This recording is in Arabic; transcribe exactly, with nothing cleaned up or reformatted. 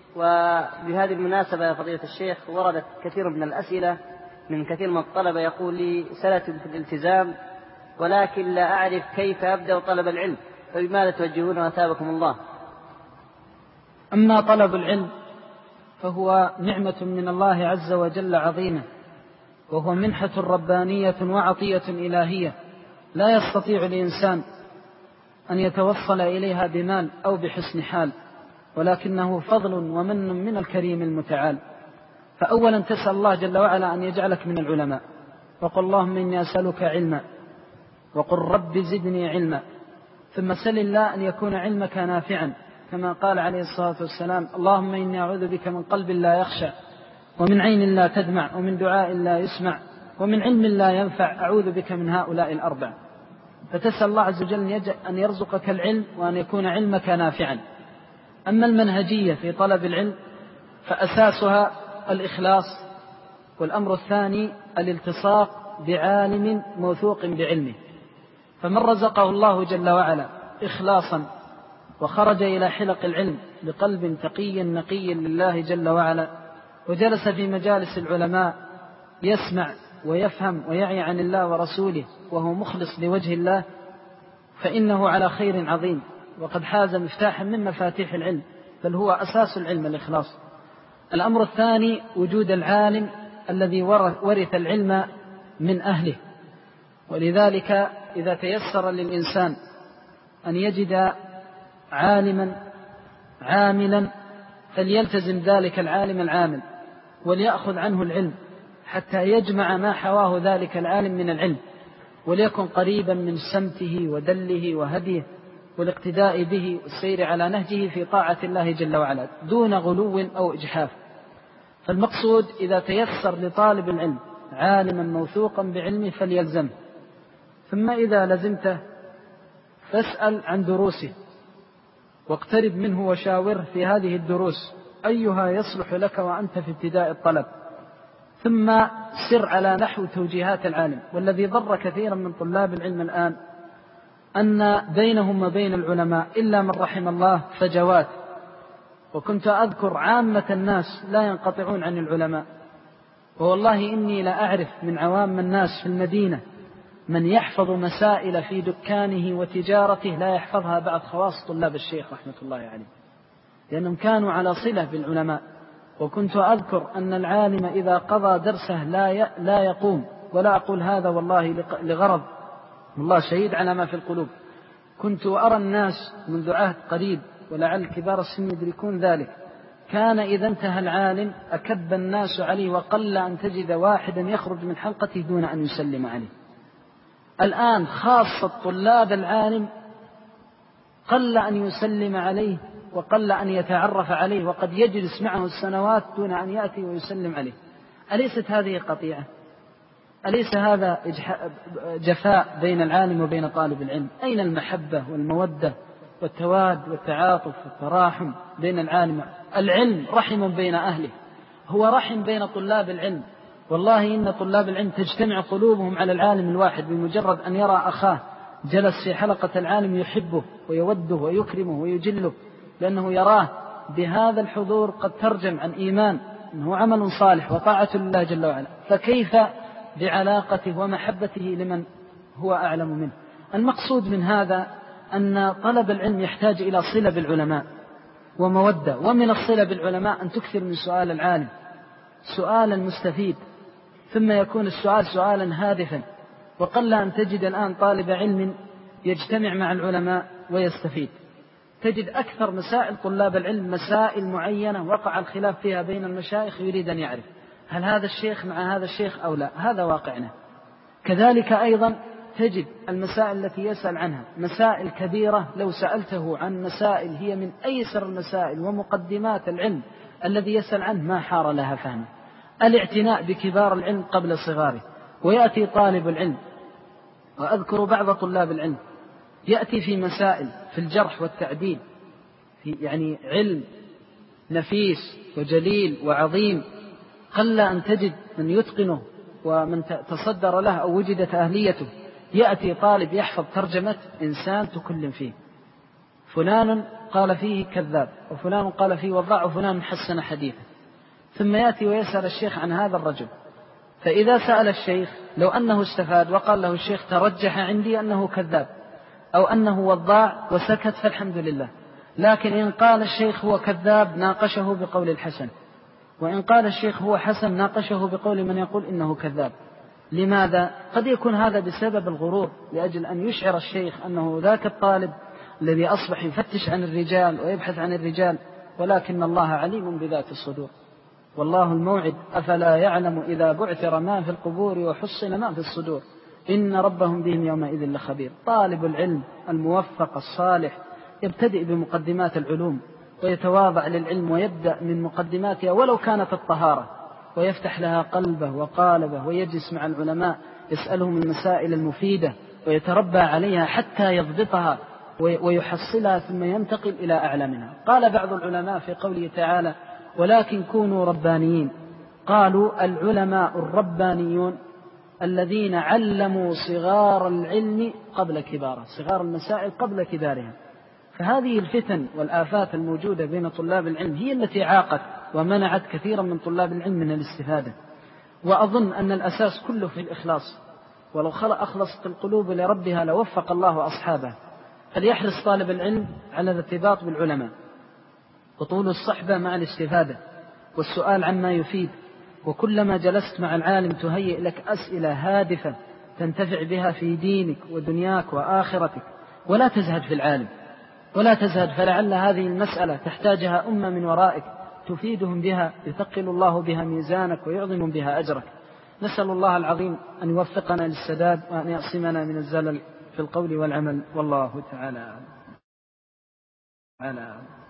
وبهذه المناسبة يا فضيلة الشيخ وردت كثير من الأسئلة من كثير من الطلبة يقول لي سنة في الالتزام ولكن لا أعرف كيف أبدأ طلب العلم، فبماذا توجهون وأثابكم الله؟ أما طلب العلم فهو نعمة من الله عز وجل عظيمة، وهو منحة ربانية وعطية إلهية لا يستطيع الإنسان أن يتوصل إليها بمال أو بحسن حال، ولكنه فضل ومن من الكريم المتعال. فأولا تسأل الله جل وعلا أن يجعلك من العلماء، وقل اللهم إني أسألك علما، وقل رب زدني علما. ثم سل الله أن يكون علمك نافعا، كما قال عليه الصلاة والسلام اللهم إني أعوذ بك من قلب لا يخشع، ومن عين لا تدمع، ومن دعاء لا يسمع، ومن علم لا ينفع، أعوذ بك من هؤلاء الأربع. فتسأل الله عز وجل أن يرزقك العلم وأن يكون علمك نافعا. أما المنهجية في طلب العلم فأساسها الإخلاص، والأمر الثاني الالتصاق بعالم موثوق بعلمه. فمن رزقه الله جل وعلا إخلاصا وخرج إلى حلق العلم بقلب تقي نقي لله جل وعلا، وجلس في مجالس العلماء يسمع ويفهم ويعي عن الله ورسوله وهو مخلص لوجه الله، فإنه على خير عظيم، وقد حاز مفتاحا من مفاتيح العلم، بل هو أساس العلم الإخلاص. الأمر الثاني وجود العالم الذي ورث العلم من أهله. ولذلك إذا تيسر للإنسان أن يجد عالما عاملا فليلتزم ذلك العالم العامل وليأخذ عنه العلم حتى يجمع ما حواه ذلك العالم من العلم، وليكن قريبا من سمته ودله وهديه والاقتداء به والسير على نهجه في طاعة الله جل وعلا دون غلو أو إجحاف. فالمقصود إذا تيسر لطالب العلم عالما موثوقا بعلمه فليلزمه، ثم إذا لزمته فاسأل عن دروسه واقترب منه وشاوره في هذه الدروس أيها يصلح لك وأنت في ابتداء الطلب، ثم سر على نحو توجيهات العالم. والذي ضر كثيرا من طلاب العلم الآن أن بينهم وبين العلماء إلا من رحم الله فجوات، وكنت أذكر عامة الناس لا ينقطعون عن العلماء، ووالله إني لا أعرف من عوام الناس في المدينة من يحفظ مسائل في دكانه وتجارته لا يحفظها بعض خواص طلاب الشيخ رحمة الله عليه، لأنهم كانوا على صلة بالعلماء. وكنت أذكر أن العالم إذا قضى درسه لا لا يقوم، ولا أقول هذا والله لغرض، والله شهيد على ما في القلوب. كنت أرى الناس منذ عهد قريب ولعل كبار السن يدركون ذلك، كان إذا انتهى العالم أكب الناس عليه، وقل أن تجد واحدا يخرج من حلقته دون أن يسلم عليه. الآن خاصة طلاب العالم قل أن يسلم عليه وقل أن يتعرف عليه، وقد يجلس معه السنوات دون أن يأتي ويسلم عليه. أليست هذه قطيعة؟ أليس هذا جفاء بين العالم وبين طالب العلم؟ أين المحبة والمودة والتواد والتعاطف والتراحم بين العالم؟ العلم رحم بين أهله، هو رحم بين طلاب العلم. والله إن طلاب العلم تجتمع قلوبهم على العالم الواحد بمجرد أن يرى أخاه جلس في حلقة العالم يحبه ويوده ويكرمه ويجله، لأنه يراه بهذا الحضور قد ترجم عن إيمان أنه عمل صالح وطاعة لله جل وعلا، فكيف بعلاقته ومحبته لمن هو أعلم منه؟ المقصود من هذا أن طلب العلم يحتاج إلى صلة بالعلماء ومودة، ومن الصلة بالعلماء أن تكثر من سؤال العالم سؤالا مستفيد، ثم يكون السؤال سؤالا هادفا. وقل أن تجد الآن طالب علم يجتمع مع العلماء ويستفيد. تجد أكثر مسائل طلاب العلم مسائل معينة وقع الخلاف فيها بين المشايخ، يريد أن يعرف هل هذا الشيخ مع هذا الشيخ أو لا، هذا واقعنا. كذلك أيضا تجد المسائل التي يسأل عنها مسائل كبيرة، لو سألته عن مسائل هي من أيسر المسائل ومقدمات العلم الذي يسأل عنه ما حار لها فهمه. الاعتناء بكبار العلم قبل صغاره. ويأتي طالب العلم، وأذكر بعض طلاب العلم يأتي في مسائل في الجرح والتعديل، في يعني علم نفيس وجليل وعظيم، قل أن تجد من يتقنه ومن تصدر له أو وجدت أهليته. يأتي طالب يحفظ ترجمة إنسان تكلم فيه، فلان قال فيه كذاب، وفلان قال فيه وضاع، وفلان حسن حديثه، ثم يأتي ويسأل الشيخ عن هذا الرجل. فإذا سأل الشيخ لو أنه استفاد وقال له الشيخ ترجح عندي أنه كذاب أو أنه وضاع وسكت فالحمد لله. لكن إن قال الشيخ هو كذاب ناقشه بقول الحسن، وإن قال الشيخ هو حسن ناقشه بقول من يقول إنه كذاب. لماذا؟ قد يكون هذا بسبب الغرور، لأجل أن يشعر الشيخ أنه ذاك الطالب الذي أصبح يفتش عن الرجال ويبحث عن الرجال، ولكن الله عليم بذات الصدور. والله الموعد أفلا يعلم إذا بعثر ما في القبور وحصن ما في الصدور إن ربهم بهم يومئذ لخبير. طالب العلم الموفق الصالح يبتدئ بمقدمات العلوم ويتواضع للعلم ويبدأ من مقدماتها ولو كانت الطهارة، ويفتح لها قلبه وقالبه ويجلس مع العلماء يسألهم المسائل المفيدة ويتربى عليها حتى يضبطها ويحصلها ثم ينتقل إلى أعلى منها. قال بعض العلماء في قوله تعالى ولكن كونوا ربانيين، قالوا العلماء الربانيون الذين علموا صغار العلم قبل كباره، صغار المسائل قبل كبارها. فهذه الفتن والآفات الموجودة بين طلاب العلم هي التي عاقت ومنعت كثيرا من طلاب العلم من الاستفادة. وأظن أن الأساس كله في الإخلاص، ولو أخلصت القلوب لربها لوفق الله أصحابه. فليحرص طالب العلم على الارتباط بالعلماء وطول الصحبة مع الاستفادة والسؤال عما يفيد، وكلما جلست مع العالم تهيئ لك أسئلة هادفة تنتفع بها في دينك ودنياك وآخرتك. ولا تزهد في العالم ولا تزهد، فلعل هذه المسألة تحتاجها أمة من ورائك تفيدهم بها، يثقل الله بها ميزانك ويعظم بها أجرك. نسأل الله العظيم أن يوفقنا للسداد وأن يعصمنا من الزلل في القول والعمل، والله تعالى أعلم.